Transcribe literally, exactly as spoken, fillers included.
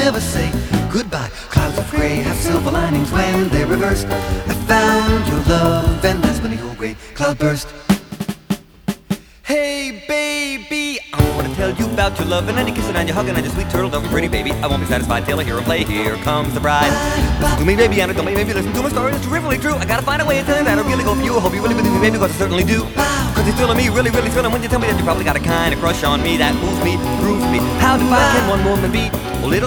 never say goodbye. Clouds of gray have silver linings when they're reversed. I found your love, and that's when the old gray cloud burst. Hey baby, I wanna tell you about your love, and any kissing and your hugging and your sweet turtle dovey pretty baby. I won't be satisfied till I hear her play Here Comes the Bride. Listen to me baby, and don't me baby, listen to my story, it's terrifically true. I gotta find a way to tell you that I really go for you. I hope you really believe me baby, cause I certainly do. Cause you're thrilling me, really, really thrilling when you tell me that you probably got a kind of crush on me that moves me, proves me. How divine can one woman be? Well, little